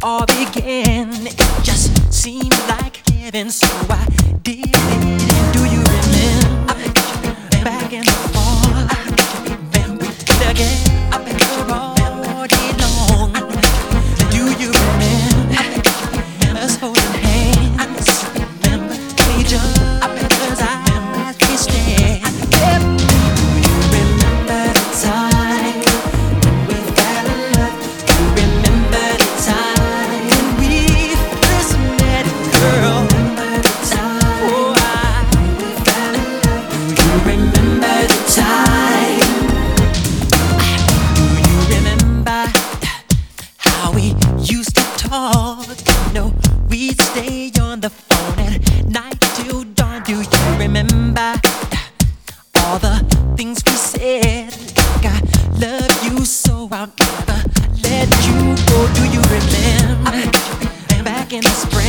all began. It just seemed like heaven, so I did it. And do you remember back in the fall? When we began all day long. Do you remember us holding hands? Remember each other's eyes we stared. Do you remember the time when we fell in love? Do you remember the time when we first met, girl? Oh, when we fell in love. Do you remember the time? Do you remember how we used to talk? No, we'd stay on the phone at night till dawn. Do you remember all the things we said? Like I love you so I'll never let you go. Do you remember back in the spring?